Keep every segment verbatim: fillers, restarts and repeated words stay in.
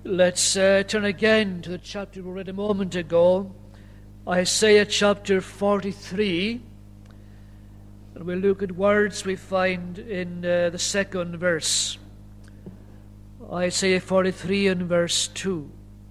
Let's uh, turn again to the chapter we read a moment ago, Isaiah chapter forty-three, and we'll look at words we find in uh, the second verse. Isaiah forty-three and verse two.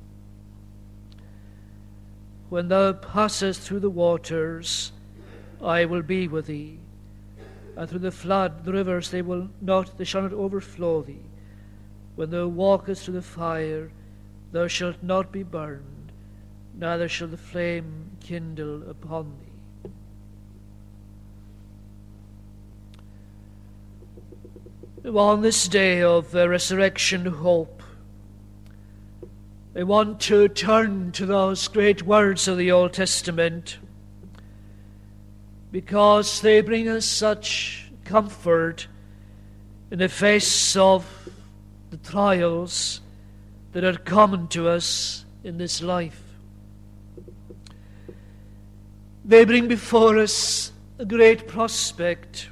When thou passest through the waters, I will be with thee, and through the flood, the rivers, they will not, they shall not overflow thee. When thou walkest through the fire, thou shalt not be burned, neither shall the flame kindle upon thee. On this day of uh, resurrection hope, I want to turn to those great words of the Old Testament, because they bring us such comfort in the face of the trials that are common to us in this life. They bring before us a great prospect,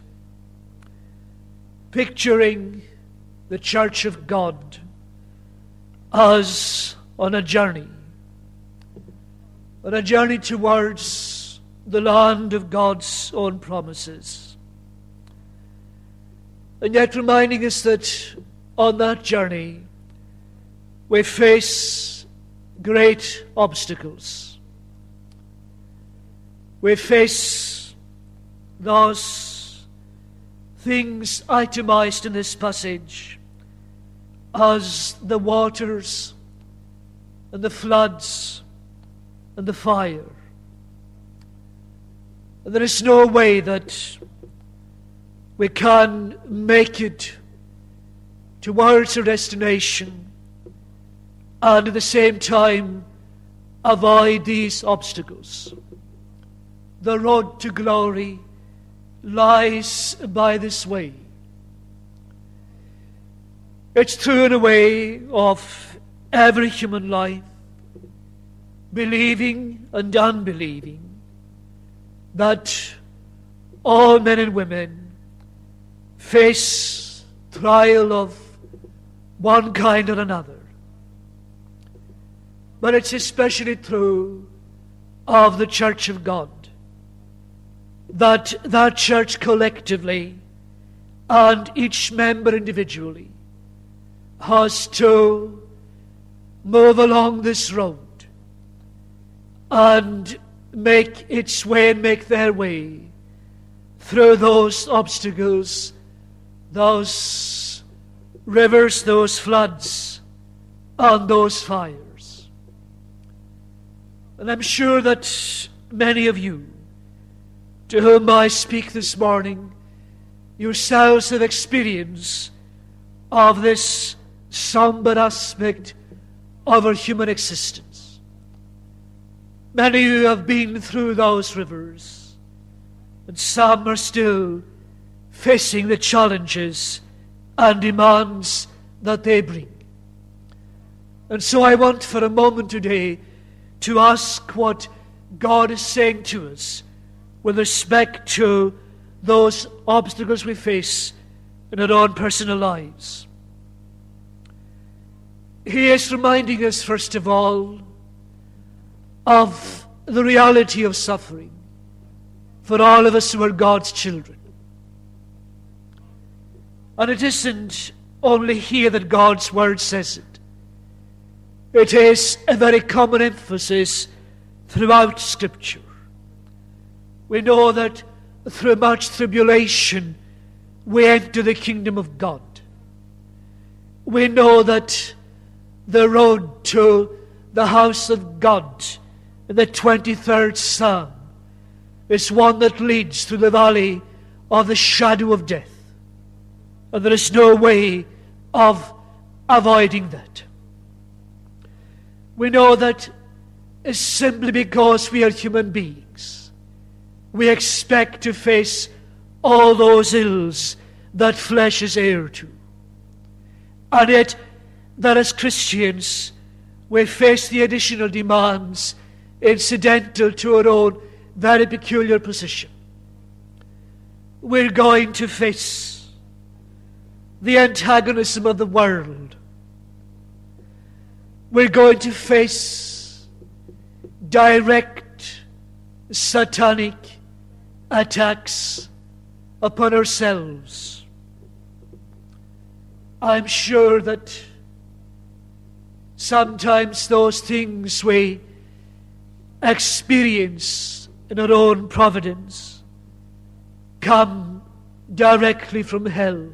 picturing the Church of God as on a journey, on a journey towards the land of God's own promises. And yet reminding us that on that journey, we face great obstacles. We face those things itemized in this passage as the waters and the floods and the fire. And there is no way that we can make it towards our destination and at the same time avoid these obstacles. The road to glory lies by this way. It's true in a way of every human life, believing and unbelieving, that all men and women face trial of one kind or another. But it's especially true of the Church of God, that that church collectively and each member individually has to move along this road and make its way and make their way through those obstacles, those rivers, those floods, and those fires. And I'm sure that many of you to whom I speak this morning, yourselves have experience of this somber aspect of our human existence. Many of you have been through those rivers, and some are still facing the challenges and demands that they bring. And so I want for a moment today to ask what God is saying to us with respect to those obstacles we face in our own personal lives. He is reminding us, first of all, of the reality of suffering for all of us who are God's children. And it isn't only here that God's Word says it. It is a very common emphasis throughout Scripture. We know that through much tribulation we enter the kingdom of God. We know that the road to the house of God in the twenty-third Psalm is one that leads through the valley of the shadow of death. And there is no way of avoiding that. We know that it's simply because we are human beings, we expect to face all those ills that flesh is heir to. And yet, that as Christians, we face the additional demands incidental to our own very peculiar position. We're going to face the antagonism of the world. we're going to face direct satanic attacks upon ourselves. I'm sure that sometimes those things we experience in our own providence come directly from hell.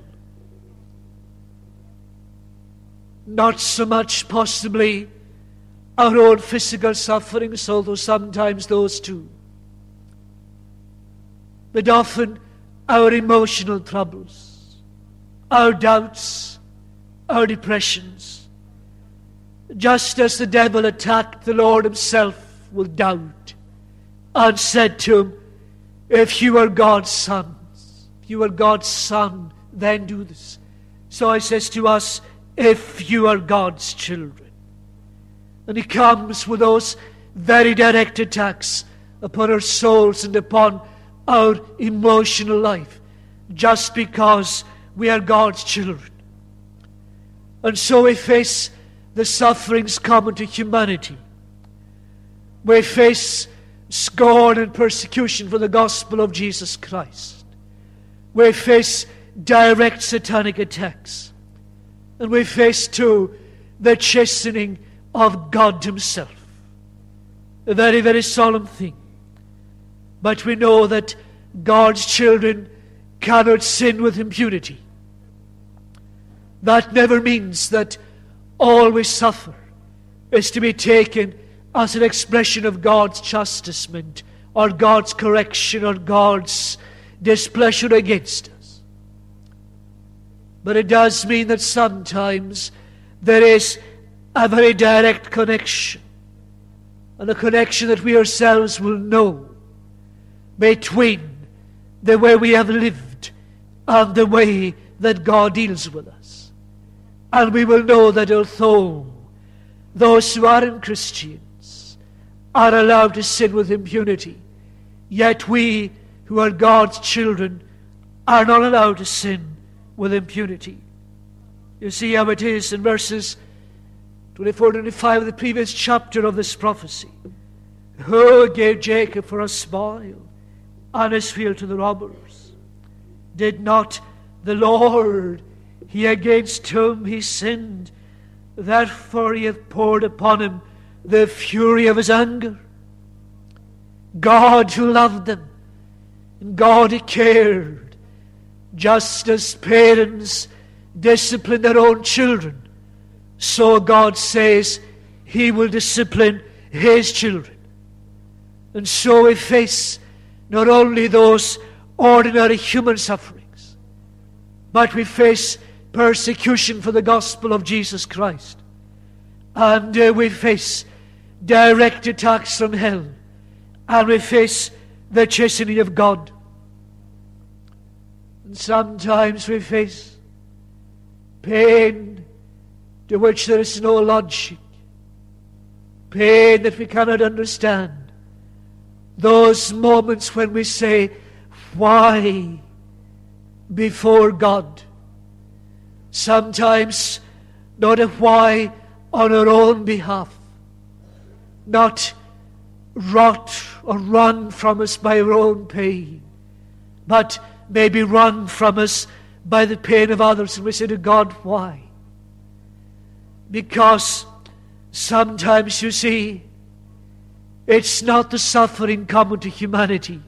Not so much possibly our own physical sufferings, although sometimes those too, but often our emotional troubles, our doubts, our depressions. Just as the devil attacked the Lord himself with doubt and said to him, if you are God's sons, if you are God's son, then do this. So he says to us, if you are God's children. And he comes with those very direct attacks upon our souls and upon our emotional life, just because we are God's children. And so we face the sufferings common to humanity. We face scorn and persecution for the gospel of Jesus Christ. We face direct satanic attacks. And we face too the chastening of God himself. A very, very solemn thing. But we know that God's children cannot sin with impunity. That never means that all we suffer is to be taken as an expression of God's chastisement or God's correction or God's displeasure against us. But it does mean that sometimes there is a very direct connection, and a connection that we ourselves will know between the way we have lived and the way that God deals with us. And we will know that although those who aren't Christians are allowed to sin with impunity, yet we who are God's children are not allowed to sin with impunity. You see how it is in verses twenty-four and twenty-five of the previous chapter of this prophecy. Who gave Jacob for a spoil and Israel to the robbers? Did not the Lord, he against whom he sinned, therefore he hath poured upon him the fury of his anger? God who loved them, and God who cared, just as parents discipline their own children, so God says he will discipline his children. And so we face not only those ordinary human sufferings, but we face persecution for the gospel of Jesus Christ. And uh, we face direct attacks from hell. And we face the chastening of God. And sometimes we face pain to which there is no logic. Pain that we cannot understand. Those moments when we say, why before God? Sometimes not a why on our own behalf. Not rot or run from us by our own pain, but maybe run from us by the pain of others. And we say to God, why? Because sometimes, you see, it's not the suffering common to humanity.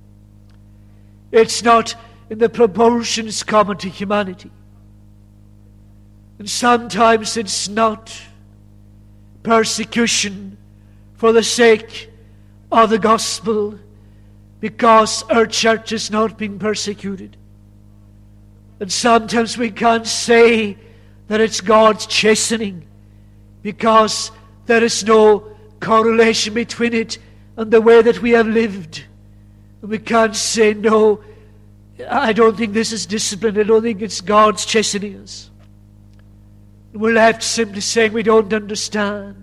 It's not in the proportions common to humanity. And sometimes it's not persecution for the sake of the gospel, because our church is not being persecuted. And sometimes we can't say that it's God's chastening, because there is no correlation between it and the way that we have lived. And we can't say, no, I don't think this is discipline. I don't think it's God's chastening us. We're left simply saying we don't understand.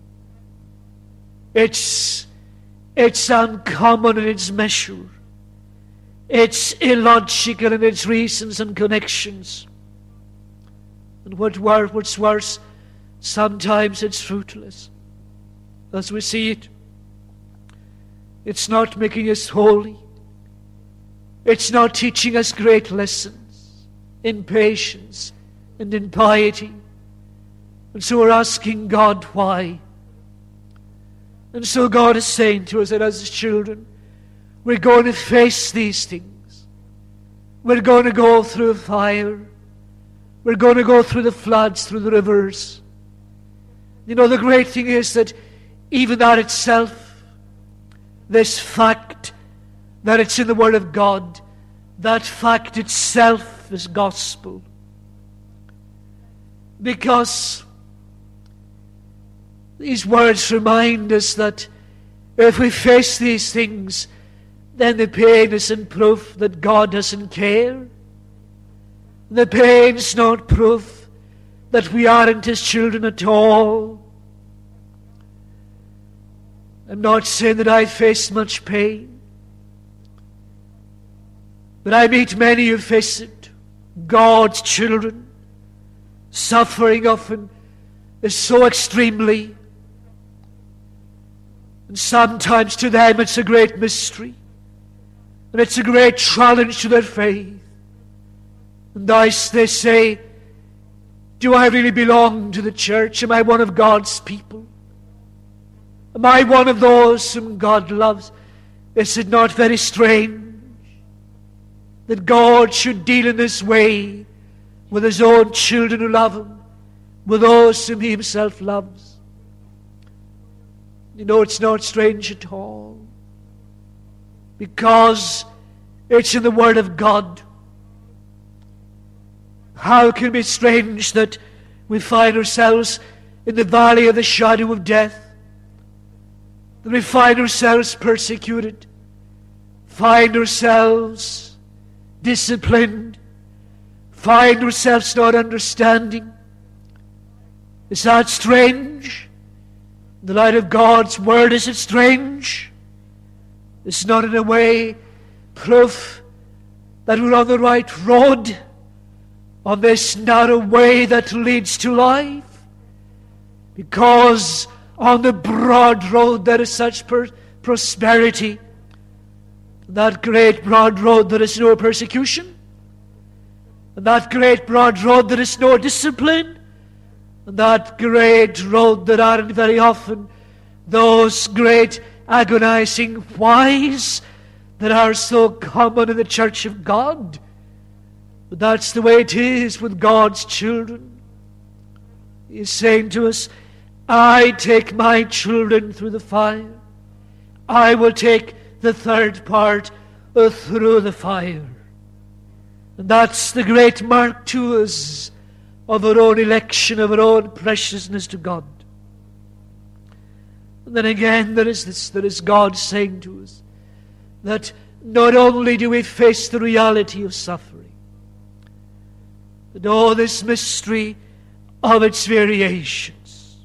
It's, it's uncommon in its measure. It's illogical in its reasons and connections. And what wor- what's worse, sometimes it's fruitless. As we see it, it's not making us holy. It's not teaching us great lessons in patience and in piety. And so we're asking God why. And so God is saying to us that as His children, we're going to face these things. We're going to go through fire. We're going to go through the floods, through the rivers. You know, the great thing is that even that itself, this fact that it's in the Word of God, that fact itself is gospel. Because these words remind us that if we face these things, then the pain isn't proof that God doesn't care. The pain's not proof that we aren't His children at all. I'm not saying that I face much pain, but I meet many who face it. God's children. Suffering often is so extremely, and sometimes to them it's a great mystery, and it's a great challenge to their faith. And thus they say, do I really belong to the church? Am I one of God's people? Am I one of those whom God loves? Is it not very strange that God should deal in this way with His own children who love Him, with those whom He Himself loves? You know, it's not strange at all, because it's in the Word of God. How can it be strange that we find ourselves in the valley of the shadow of death, that we find ourselves persecuted, find ourselves disciplined, find ourselves not understanding? Is that strange? In the light of God's Word, is it strange? It's not in a way proof that we're on the right road, on this narrow way that leads to life, because on the broad road there is such per- prosperity. That great broad road there is no persecution. And that great broad road there is no discipline. And that great road there aren't very often those great agonizing whys that are so common in the church of God. But that's the way it is with God's children. He is saying to us, I take my children through the fire. I will take the third part uh, through the fire. And that's the great mark to us of our own election, of our own preciousness to God. And then again, there is this, there is God saying to us that not only do we face the reality of suffering, but all this mystery of its variations.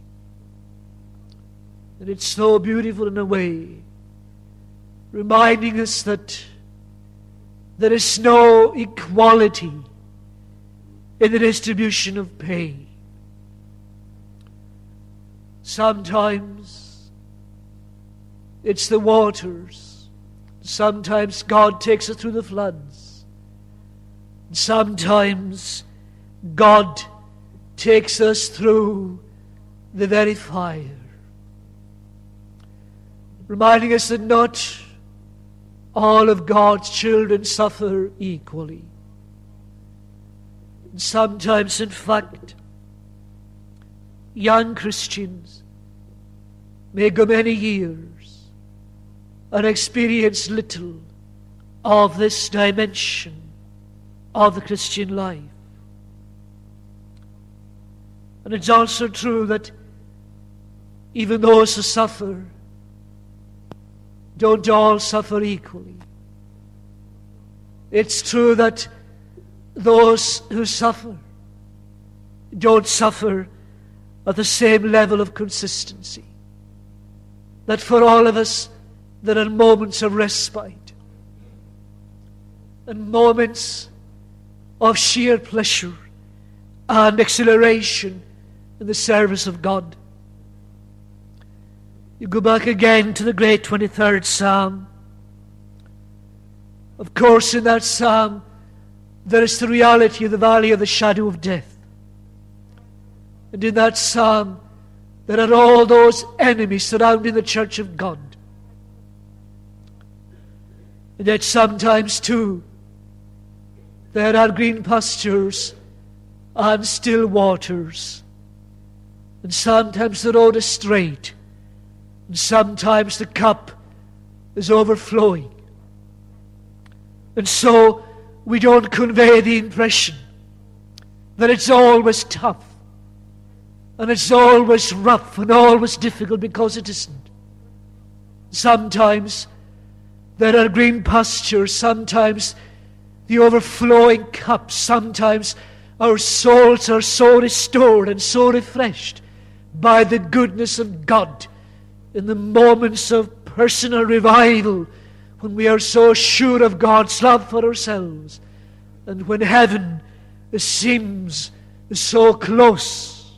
And it's so beautiful in a way, reminding us that there is no equality in the distribution of pain. Sometimes it's the waters. Sometimes God takes us through the floods. Sometimes God takes us through the very fire, reminding us that not all of God's children suffer equally. And sometimes, in fact, young Christians may go many years and experience little of this dimension of the Christian life. And it's also true that even those who suffer don't all suffer equally. It's true that those who suffer don't suffer at the same level of consistency. That for all of us there are moments of respite and moments of sheer pleasure and exhilaration in the service of God. You go back again to the great twenty-third Psalm. Of course, in that Psalm, there is the reality of the valley of the shadow of death. And in that Psalm, there are all those enemies surrounding the church of God. And yet sometimes, too, there are green pastures and still waters. And sometimes the road is straight. And sometimes the cup is overflowing. And so we don't convey the impression that it's always tough and it's always rough and always difficult, because it isn't. Sometimes there are green pastures, sometimes the overflowing cup, sometimes our souls are so restored and so refreshed by the goodness of God in the moments of personal revival, when we are so sure of God's love for ourselves, and when heaven seems so close.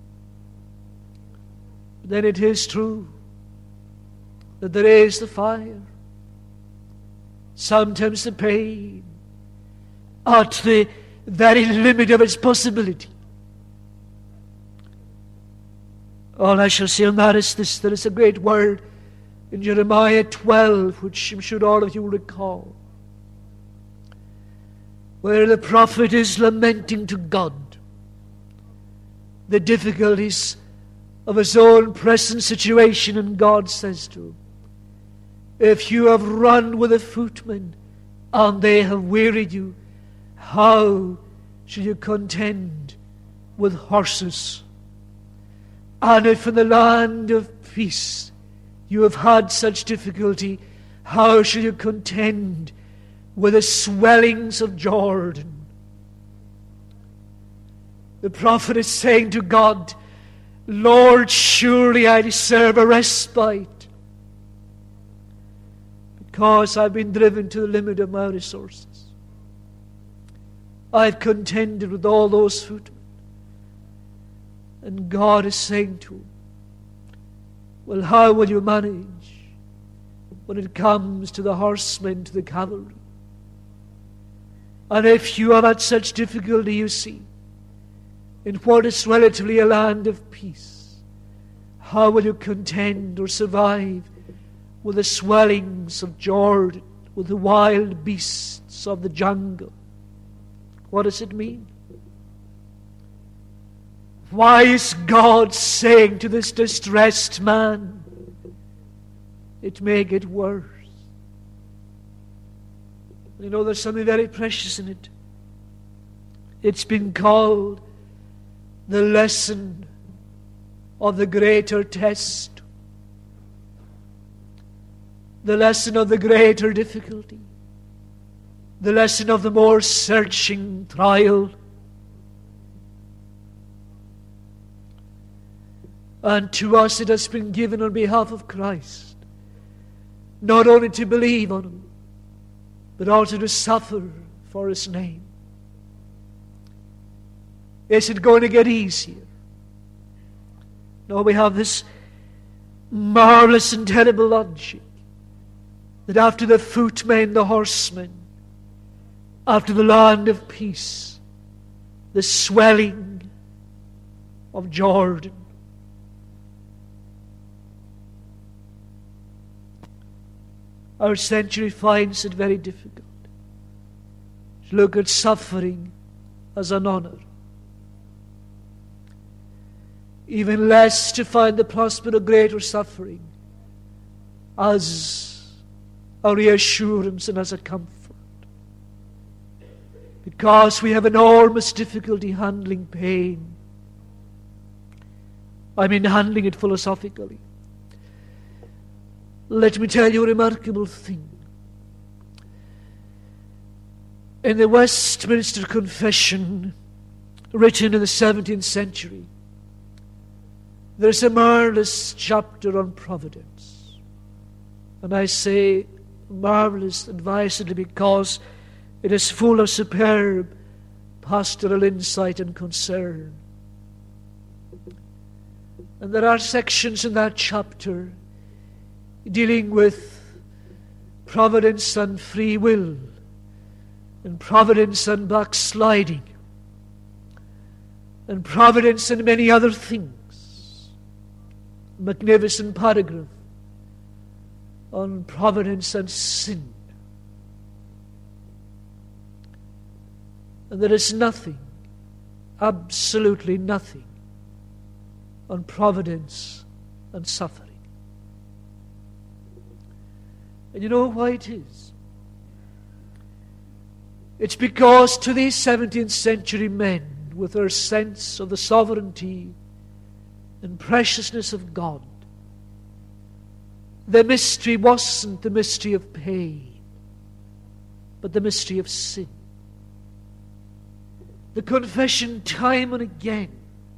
Then it is true that there is the fire, sometimes the pain, at the very limit of its possibility. All I shall say on that is this: there is a great word in Jeremiah twelve, which I'm sure all of you will recall, where the prophet is lamenting to God the difficulties of his own present situation, and God says to him, if you have run with the footmen and they have wearied you, how shall you contend with horses? And if in the land of peace you have had such difficulty, how shall you contend with the swellings of Jordan? The prophet is saying to God, Lord, surely I deserve a respite, because I've been driven to the limit of my resources. I've contended with all those footmen. And God is saying to him, well, how will you manage when it comes to the horsemen, to the cavalry? And if you have had such difficulty, you see, in what is relatively a land of peace, how will you contend or survive with the swellings of Jordan, with the wild beasts of the jungle? What does it mean? Why is God saying to this distressed man, it may get worse? You know, there's something very precious in it. It's been called the lesson of the greater test, the lesson of the greater difficulty, the lesson of the more searching trial. And to us it has been given on behalf of Christ, not only to believe on Him, but also to suffer for His name. Is it going to get easier? No, we have this marvelous and terrible logic that after the footmen, the horsemen, after the land of peace, the swelling of Jordan. Our century finds it very difficult to look at suffering as an honor. Even less to find the prospect of greater suffering as a reassurance and as a comfort. Because we have enormous difficulty handling pain. I mean handling it philosophically. Let me tell you a remarkable thing. In the Westminster Confession, written in the seventeenth century, there's a marvelous chapter on providence. And I say marvelous advisedly because it is full of superb pastoral insight and concern. And there are sections in that chapter dealing with providence and free will, and providence and backsliding, and providence and many other things. Magnificent paragraph on providence and sin. And there is nothing, absolutely nothing, on providence and suffering. And you know why it is? It's because to these seventeenth century men, with their sense of the sovereignty and preciousness of God, the mystery wasn't the mystery of pain, but the mystery of sin. The confession time and again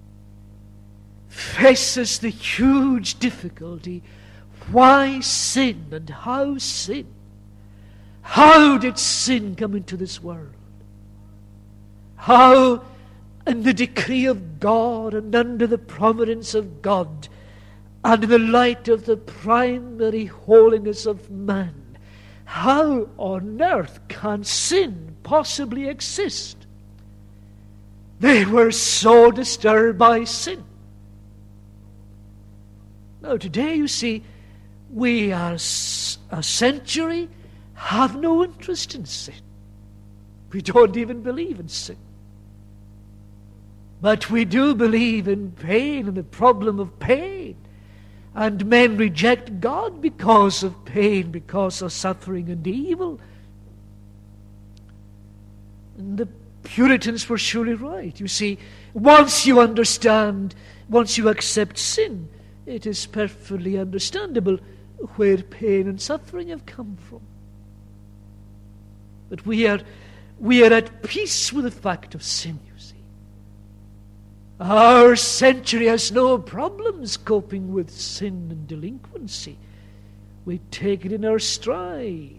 faces the huge difficulty: why sin and how sin? How did sin come into this world? How, in the decree of God and under the providence of God and in the light of the primary holiness of man, how on earth can sin possibly exist? They were so disturbed by sin. Now today, you see, we as a century have no interest in sin. We don't even believe in sin. But we do believe in pain and the problem of pain. And men reject God because of pain, because of suffering and evil. And the Puritans were surely right. You see, once you understand, once you accept sin, it is perfectly understandable where pain and suffering have come from. But we are, we are at peace with the fact of sin, you see. Our century has no problems coping with sin and delinquency. We take it in our stride.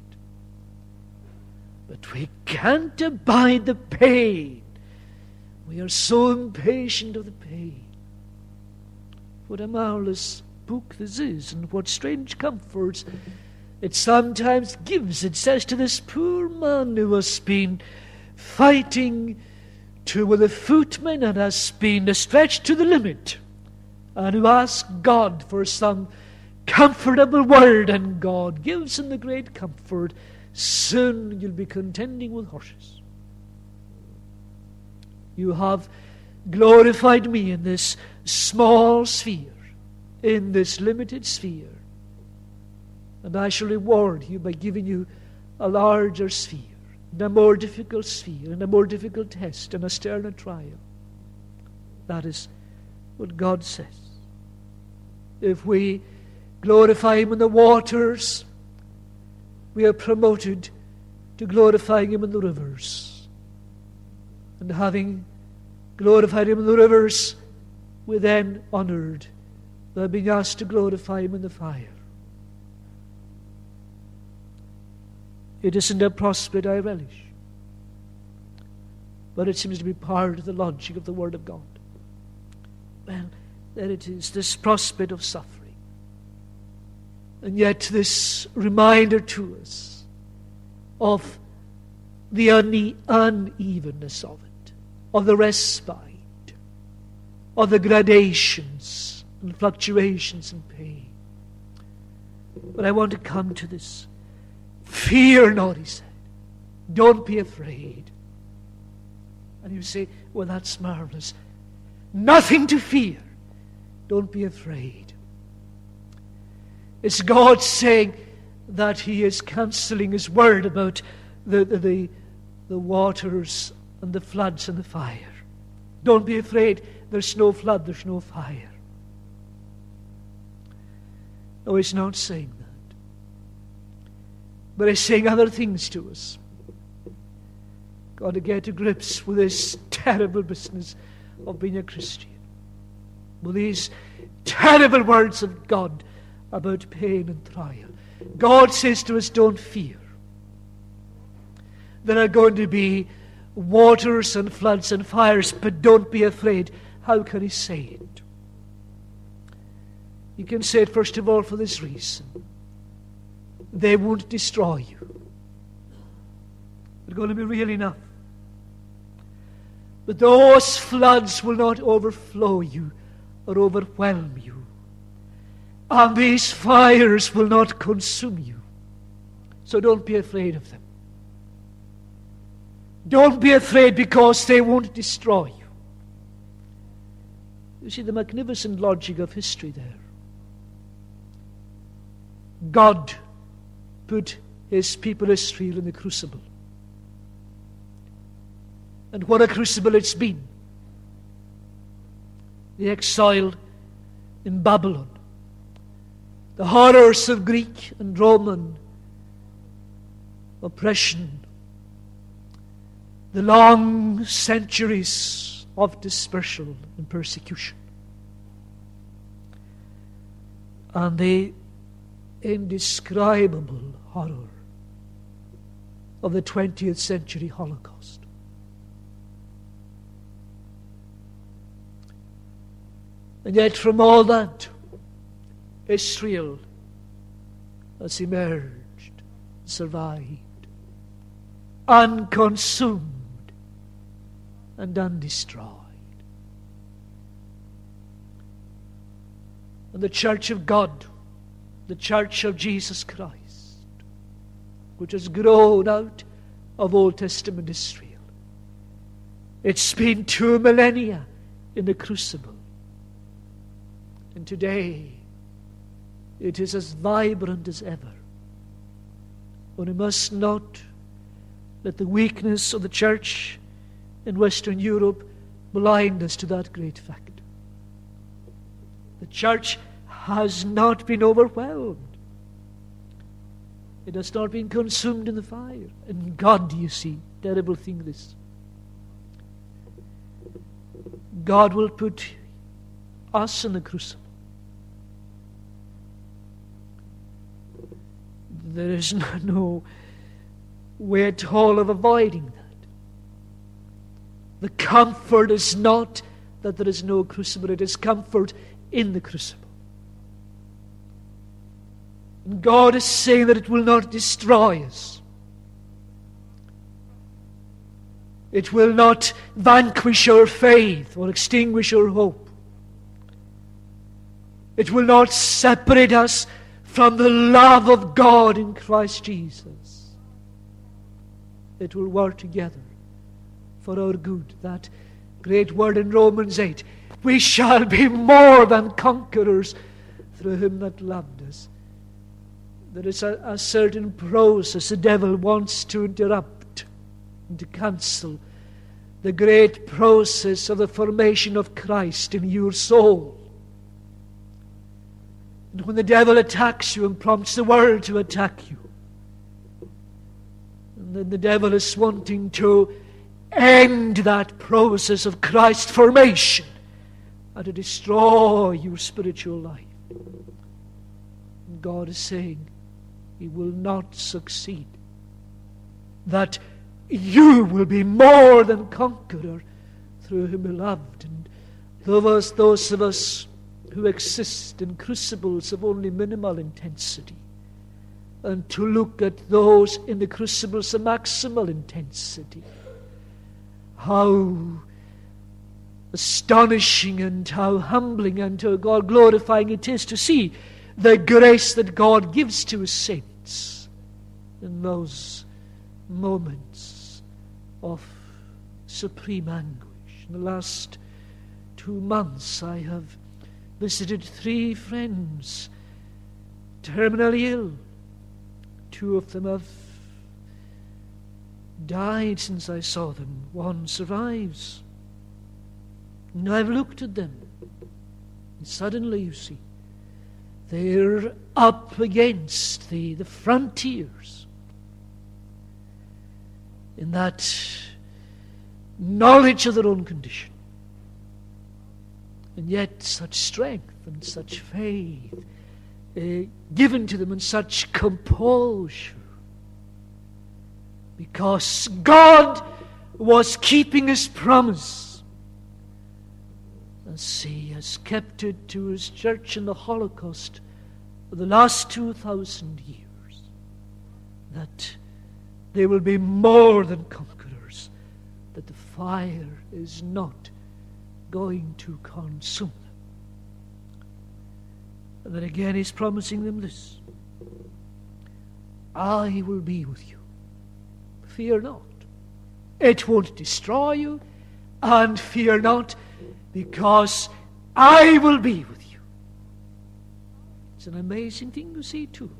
But we can't abide the pain. We are so impatient of the pain. What a marvelous book this is, and what strange comforts it sometimes gives. It says to this poor man who has been fighting to with the footmen and has been stretched to the limit, and who asks God for some comfortable word, and God gives him the great comfort: soon you'll be contending with horses. You have glorified me in this small sphere, in this limited sphere, and I shall reward you by giving you a larger sphere, and a more difficult sphere, and a more difficult test, and a sterner trial. That is what God says. If we glorify him in the waters, we are promoted to glorifying him in the rivers. And having glorified him in the rivers, we're then honored by being asked to glorify him in the fire. It isn't a prospect I relish, but it seems to be part of the logic of the Word of God. Well, there it is, this prospect of suffering. And yet this reminder to us of the une- unevenness of it, of the respite, of the gradations and fluctuations in pain. But I want to come to this. Fear not, he said. Don't be afraid. And you say, well, that's marvelous. Nothing to fear. Don't be afraid. It's God saying that he is cancelling his word about the, the, the, the waters and the floods and the fire. Don't be afraid. There's no flood, there's no fire. No, he's not saying that. But he's saying other things to us. Got to get to grips with this terrible business of being a Christian. With these terrible words of God about pain and trial. God says to us, don't fear. There are going to be waters and floods and fires, but don't be afraid. How can he say it? You can say it first of all for this reason. They won't destroy you. They're going to be real enough. But those floods will not overflow you or overwhelm you. And these fires will not consume you. So don't be afraid of them. Don't be afraid because they won't destroy you. You see the magnificent logic of history there. God put his people Israel in the crucible. And what a crucible it's been. The exile in Babylon. The horrors of Greek and Roman oppression. The long centuries of dispersal and persecution. And the indescribable horror of the twentieth century Holocaust. And yet from all that, Israel has emerged, survived, unconsumed and undestroyed. And the church of God, the church of Jesus Christ, which has grown out of Old Testament Israel, it's been two millennia in the crucible. And today, it is as vibrant as ever. But we must not let the weakness of the church in Western Europe blind us to that great fact. The church has not been overwhelmed. It has not been consumed in the fire. And God, you see, terrible thing this. God will put us in the crucible. There is no, no way at all of avoiding that. The comfort is not that there is no crucible, it is comfort in the crucible. And God is saying that it will not destroy us. It will not vanquish our faith or extinguish our hope. It will not separate us from the love of God in Christ Jesus. It will work together for our good. That great word in Romans eight. We shall be more than conquerors through him that loved us. There is a, a certain process the devil wants to interrupt and to cancel. The great process of the formation of Christ in your soul. And when the devil attacks you and prompts the world to attack you, and then the devil is wanting to end that process of Christ formation and to destroy your spiritual life. And God is saying he will not succeed. That you will be more than conqueror through whom he loved. And those, those of us who exist in crucibles of only minimal intensity, and to look at those in the crucibles of maximal intensity, how astonishing and how humbling and how God glorifying it is to see the grace that God gives to his saints in those moments of supreme anguish. In the last two months I have visited three friends terminally ill. Two of them have died since I saw them. One survives. And I've looked at them. And suddenly, you see, they're up against the, the frontiers in that knowledge of their own condition. And yet such strength and such faith uh, given to them and such composure. Because God was keeping his promise. as He has kept it to His church in the Holocaust for the last two thousand years, that they will be more than conquerors, that the fire is not going to consume them. And then again He's promising them this: I will be with you. Fear not. It won't destroy you, and fear not, because I will be with you. It's an amazing thing to see too.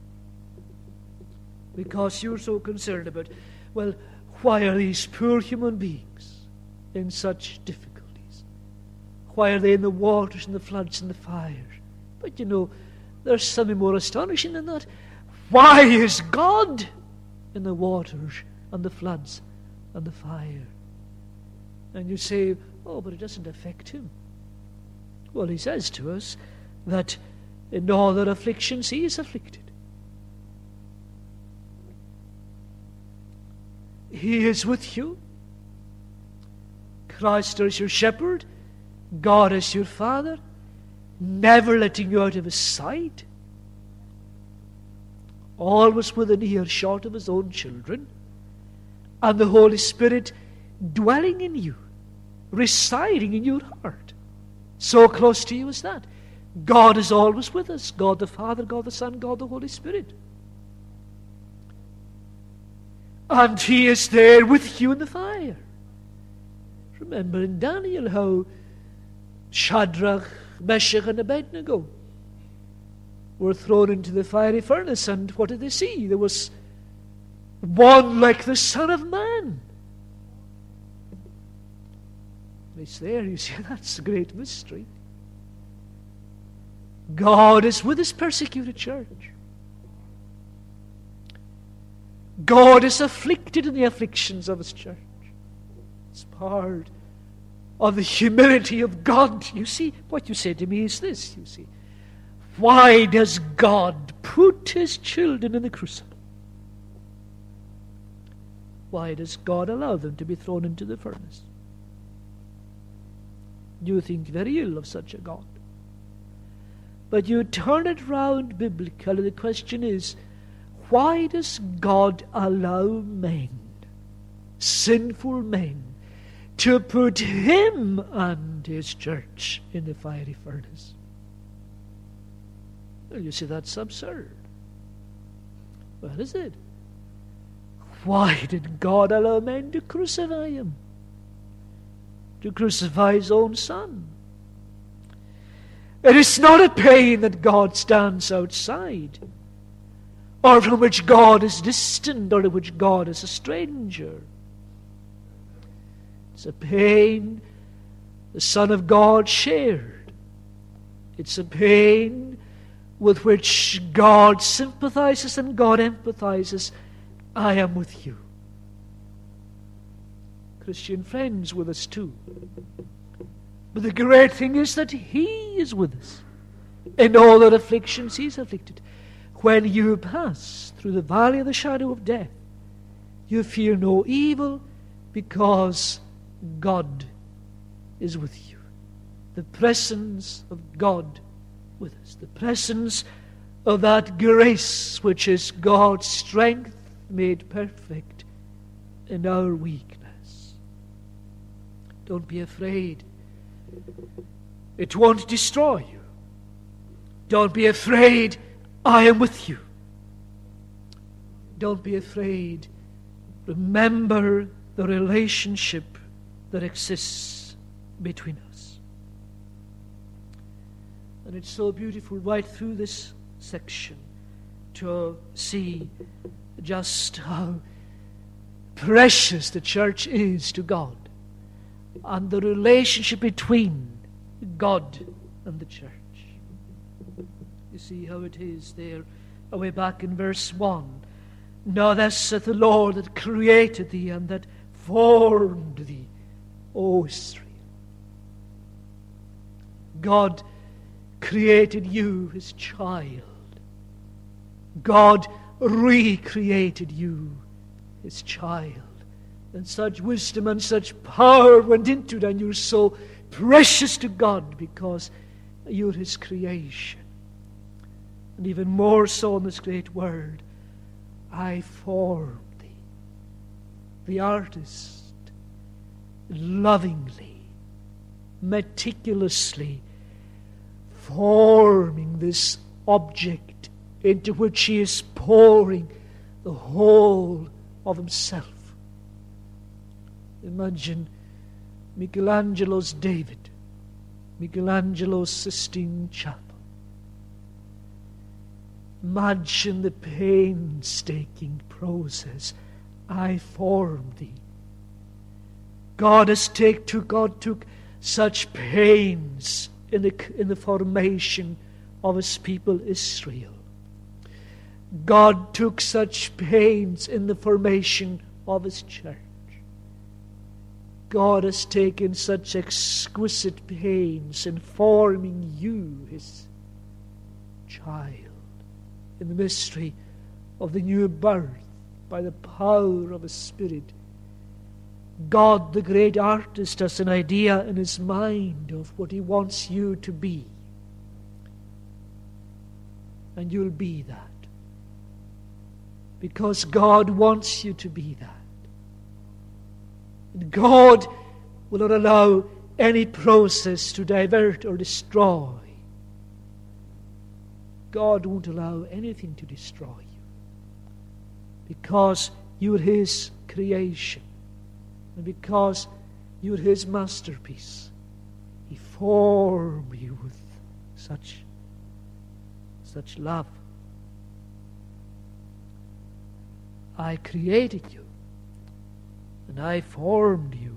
Because you're so concerned about, well, why are these poor human beings in such difficulties? Why are they in the waters and the floods and the fires? But you know, there's something more astonishing than that. Why is God in the waters and the floods and the fire? And you say, oh, but it doesn't affect Him. Well, He says to us that in all their afflictions He is afflicted. He is with you. Christ is your shepherd. God is your Father, never letting you out of His sight, always within earshot of His own children, and the Holy Spirit dwelling in you, residing in your heart. So close to you as that. God is always with us. God the Father, God the Son, God the Holy Spirit. And He is there with you in the fire. Remember in Daniel how Shadrach, Meshach, and Abednego were thrown into the fiery furnace, and what did they see? There was one like the Son of Man. It's there, you see, that's a great mystery. God is with His persecuted church. God is afflicted in the afflictions of His church. It's part of the humility of God. You see, what you say to me is this, you see. Why does God put His children in the crucible? Why does God allow them to be thrown into the furnace? You think very ill of such a God. But you turn it round biblically, the question is, why does God allow men, sinful men, to put Him and His church in the fiery furnace? Well, you see, that's absurd. Well, is it? Why did God allow men to crucify Him? To crucify His own Son? It is not a pain that God stands outside, or from which God is distant, or to which God is a stranger. It's a pain the Son of God shared. It's a pain with which God sympathizes and God empathizes. I am with you. Christian friends with us too. But the great thing is that He is with us. In all our afflictions He is afflicted. When you pass through the valley of the shadow of death, you fear no evil, because God is with you. The presence of God with us. The presence of that grace which is God's strength made perfect in our weakness. Don't be afraid. It won't destroy you. Don't be afraid. I am with you. Don't be afraid. Remember the relationship that exists between us. And it's so beautiful right through this section to see just how precious the church is to God, and the relationship between God and the church. You see how it is there, away back in verse one. Now thus saith the Lord that created thee and that formed thee, O Israel. God created you, His child. God recreated you, His child. And such wisdom and such power went into it, and you're so precious to God because you're His creation. And even more so in this great word, I formed thee. The artist lovingly, meticulously forming this object into which he is pouring the whole of himself. Imagine Michelangelo's David, Michelangelo's Sistine Chapel. Imagine the painstaking process. I formed thee. God has take to God took such pains in the in the formation of His people Israel. God took such pains in the formation of His church. God has taken such exquisite pains in forming you, His child, in the mystery of the new birth by the power of His Spirit. God, the great artist, has an idea in His mind of what He wants you to be. And you'll be that. Because God wants you to be that. And God will not allow any process to divert or destroy. God won't allow anything to destroy you. Because you're His creation. And because you're His masterpiece. He formed you with such, such love. I created you. And I formed you.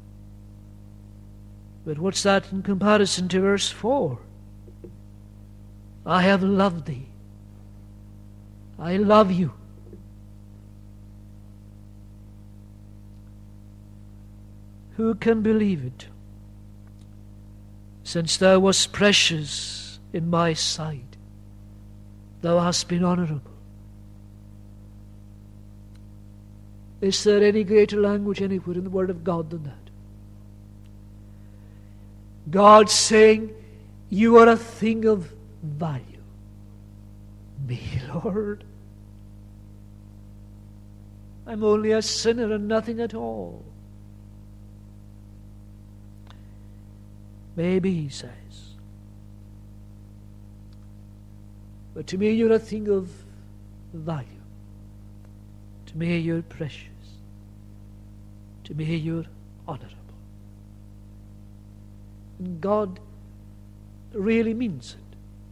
But what's that in comparison to verse four? I have loved thee. I love you. Who can believe it? Since thou wast precious in my sight, thou hast been honorable. Is there any greater language anywhere in the Word of God than that? God saying, you are a thing of value. Me, Lord. I'm only a sinner and nothing at all. Maybe, He says. But to me you're a thing of value. To me you're precious. To me you're honorable. And God really means it.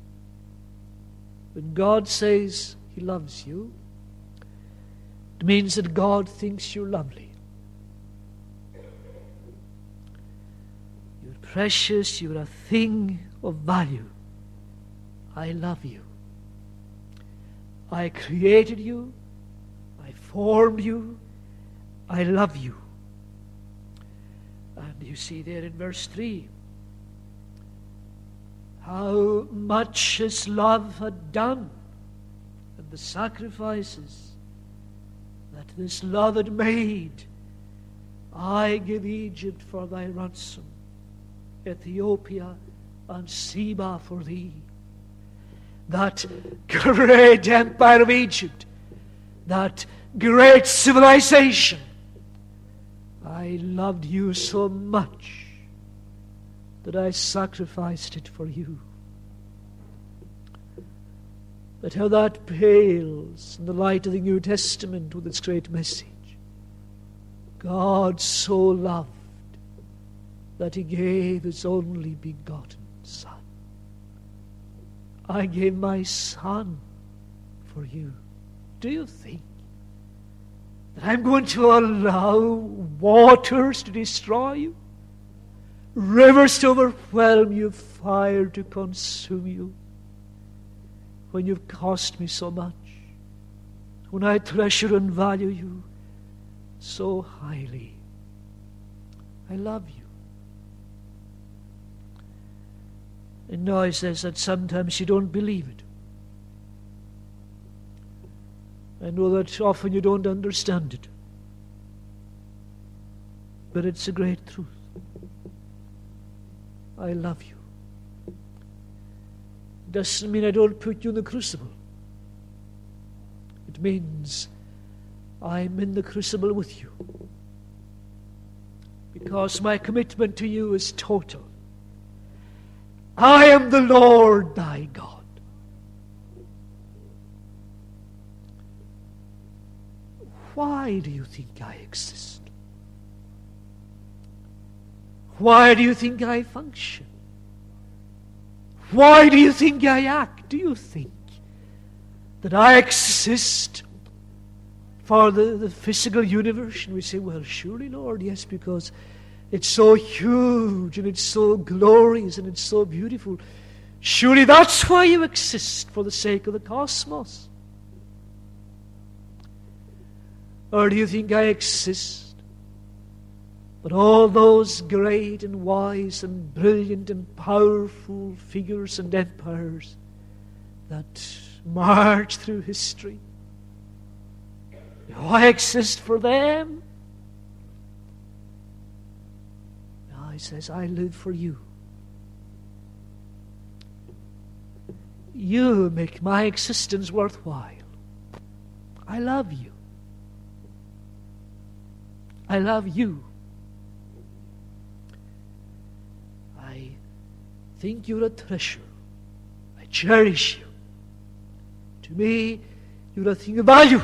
When God says He loves you, it means that God thinks you're lovely. You're precious, you're a thing of value. I love you. I created you. I formed you. I love you. And you see there in verse three, how much His love had done, and the sacrifices that this love had made. I give Egypt for thy ransom, Ethiopia and Seba for thee. That great empire of Egypt, that great civilization, I loved you so much that I sacrificed it for you. But how that pales in the light of the New Testament with its great message. God so loved that He gave His only begotten Son. I gave my Son for you. Do you think that I'm going to allow waters to destroy you? Rivers to overwhelm you, fire to consume you, when you've cost me so much, when I treasure and value you so highly. I love you. And now He says that sometimes you don't believe it. I know that often you don't understand it. But it's a great truth. I love you. Doesn't mean I don't put you in the crucible. It means I'm in the crucible with you. Because my commitment to you is total. I am the Lord thy God. Why do you think I exist? Why do you think I function? Why do you think I act? Do you think that I exist for the, the physical universe? And we say, well, surely, Lord, yes, because it's so huge and it's so glorious and it's so beautiful. Surely that's why you exist, for the sake of the cosmos. Or do you think I exist but all those great and wise and brilliant and powerful figures and empires that march through history? Do I exist for them? No, he says, I live for you. You make my existence worthwhile. I love you. I love you. I think you're a treasure. I cherish you. To me, you're a thing of value.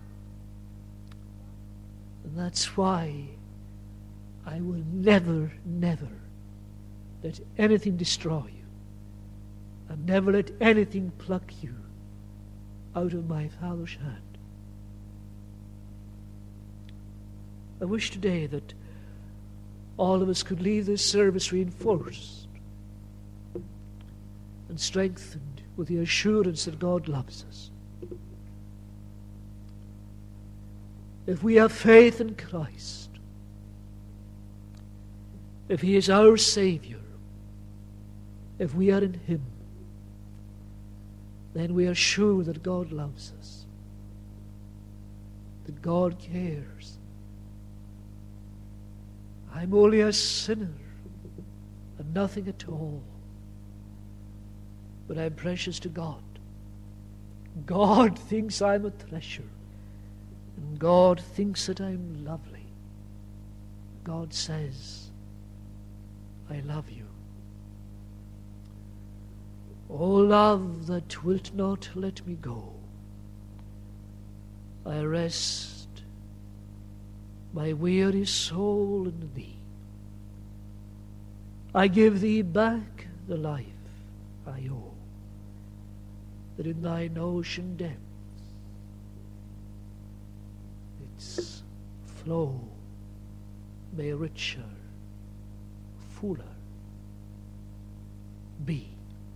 And that's why I will never, never let anything destroy you. And never let anything pluck you out of my Father's hand. I wish today that all of us could leave this service reinforced and strengthened with the assurance that God loves us. If we have faith in Christ, if He is our Savior, if we are in Him, then we are sure that God loves us, that God cares. I'm only a sinner and nothing at all, but I'm precious to God. God thinks I'm a treasure, and God thinks that I'm lovely. God says, I love you. O love that wilt not let me go, I rest my weary soul in thee. I give thee back the life I owe, that in thine ocean depths its flow may richer, fuller be.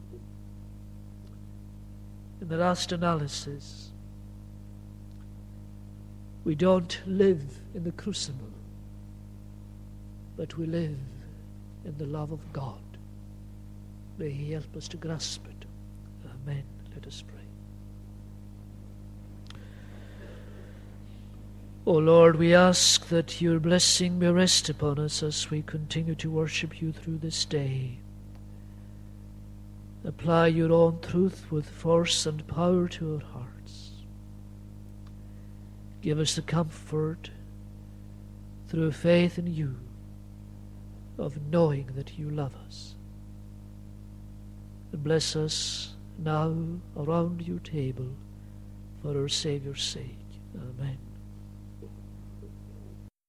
In the last analysis, we don't live in the crucible, but we live in the love of God. May He help us to grasp it. Amen. Let us pray. O Lord, we ask that your blessing may rest upon us as we continue to worship you through this day. Apply your own truth with force and power to our hearts. Give us the comfort through faith in you of knowing that you love us. And bless us now around your table for our Saviour's sake. Amen.